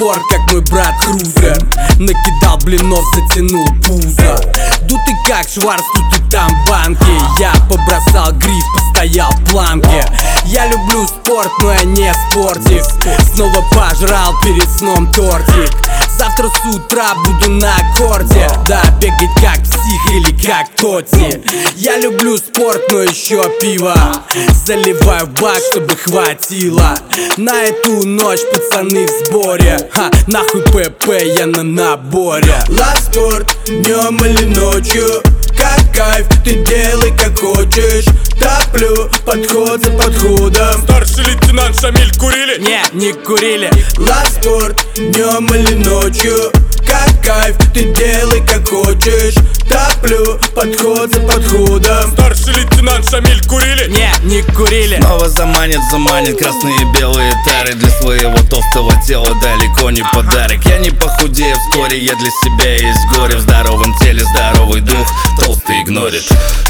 спорт, как мой брат Крузер. Накидал блинов, затянул пузо. Тут и как Шварц, тут и там банки. Я побросал гриф, постоял в планке. Я люблю спорт, но я не спортик. Снова пожрал перед сном тортик. Завтра с утра буду на аккорде. Да, бегать как псих или как Тоти. Я люблю спорт, но еще пиво. Заливаю в бак, чтобы хватило. На эту ночь пацаны в сборе. Нахуй ПП, я на наборе. Лав спорт, днем или ночью. Как кайф, ты делай как хочешь. Топлю, подход за подходом. Старший лейтенант Шамиль курили? Не курили. Лав спорт, днем или ночью. Как кайф, ты делай как хочешь. Топлю, подход за подходом. Старший лейтенант Шамиль курили? Не курили. Снова заманит красные и белые тары. Для своего толстого тела далеко не подарок. Я не похудею вскоре, я для себя есть горе. В здоровом теле здоровый дух, толстый игнорит.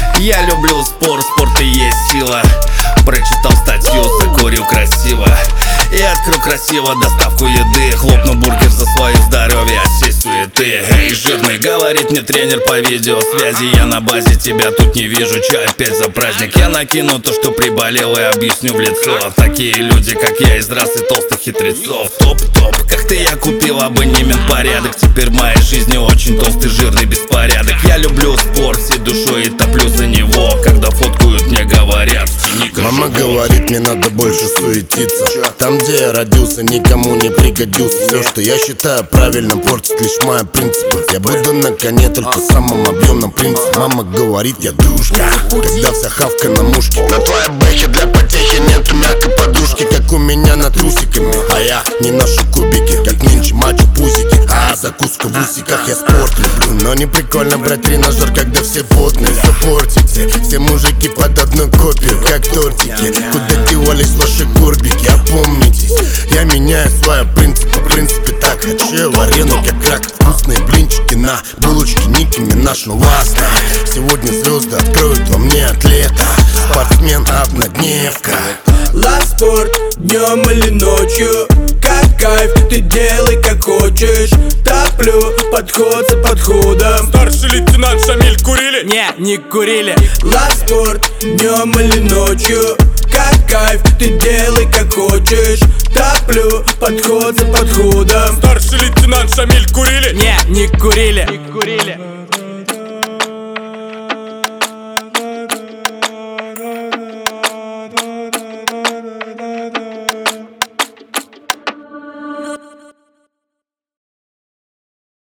Я люблю спорт, спорт и есть сила. Прочитал статью, закурил красиво и открыл красиво доставку еды. Хлопну бургер за свое здоровье, от всей суеты. Эй, жирный, говорит мне тренер по видеосвязи. Я на базе, тебя тут не вижу, чё опять за праздник? Я накину то, что приболел, и объясню в лицо. Такие люди, как я, из расы толстых хитрецов. Топ-топ, как ты, я купил абонемент порядок. Теперь в моей жизни очень толстый, жирный беспорядок. Я люблю спорт всей душой и топлю за него. Когда фоткают, мне говорят: мама говорит, мне надо больше суетиться. Там, где я родился, никому не пригодился. Все, что я считаю правильным, портит лишь мои принципы. Я буду на коне только в самом объемном принципе. Мама говорит, я душка, когда вся хавка на мушке. На твоей бэхе для потехи нету мягкой подушки, как у меня над трусиками. А я не ношу кубики, как нинча мачо пузики. А закуска в усиках, я спорт люблю. Но не прикольно брать тренажер, когда все потные. Все портите, все мужики под одной копию, как тортики. Куда девались ваши курбики, опомнитесь. Я меняю свои принципы, в принципе так. Хочу я вареный, как рак. Вкусные блинчики на булочке Ники Минаж, ну ласка. Сегодня звезды откроют во мне атлета. Спортсмен, однодневка. Лав спорт, днем или ночью. Как кайф, ты делай как хочешь. Топлю, подход за подходом. Старший лейтенант Шамиль курили? Не курили. Лав спорт, днем или ночью. Как кайф, ты делай как хочешь. Топлю, подход за подходом. Старший лейтенант Шамиль курили? Не курили.